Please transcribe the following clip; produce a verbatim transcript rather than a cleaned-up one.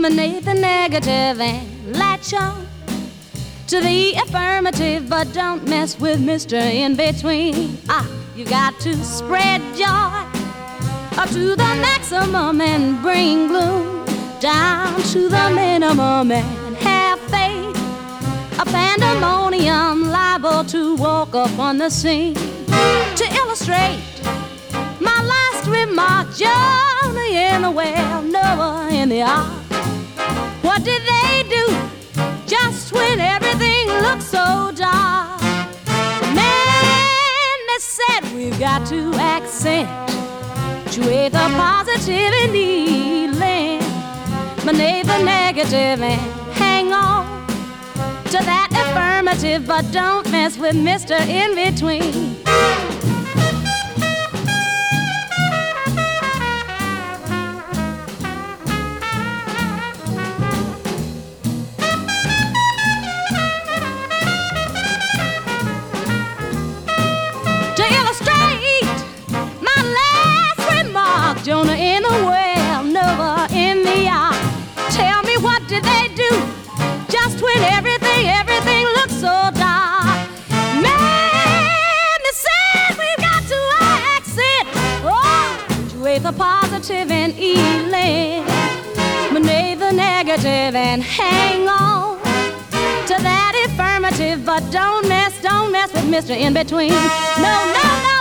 Manipulate the negative and latch on to the affirmative, but don't mess with Mister In Between. Ah, you got to spread joy up to the maximum and bring gloom down to the minimum and have faith. A pandemonium liable to walk up on the scene. To illustrate my last remark, Jonah in the well, Noah in the ark. What did they do just when everything looked so dark? Man, they said we've got to accentuate the positive and healing, manipulate the negative and hang on to that affirmative, but don't mess with Mister In Between. To illustrate my last remark, Jonah in the well, Noah in the ark. Tell me, what did they do just when everything, everything looked so dark? Man, they said we've got to accent, oh, with the positive and healing, manipulate the negative and hang on to that affirmative, but don't mess, don't mess with Mister In Between. No, no, no.